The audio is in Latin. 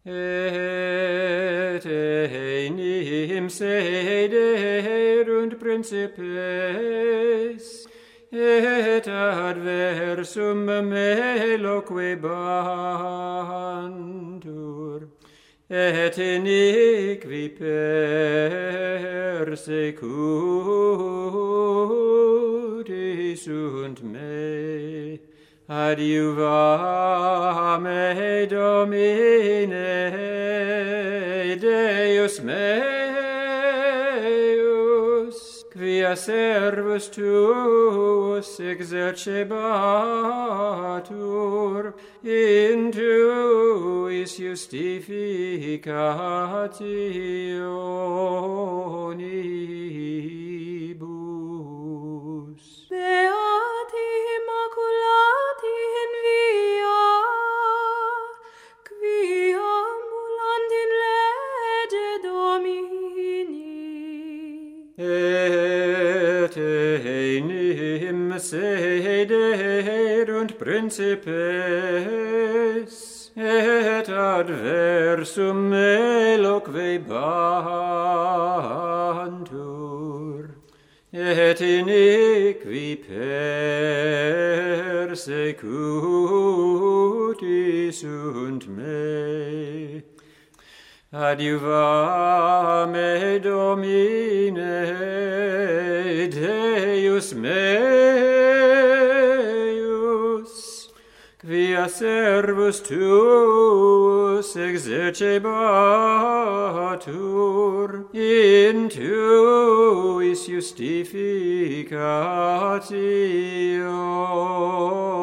et enim sederunt principes, et adversum meloque bantur, et iniqui persecuti sunt me. Adiuva me, Domine, Deus meus, quia servus tuus exercebatur in tuis justificationibus. Beati Immaculati in via, qui ambulant in lege Domini. Et enim sederunt principes, et adversum meloque bantur, et iniqui persecuti sunt me. Adiuva me, Domine, Deus meus, quia servus tuus exercebatur in tuis justificationibus.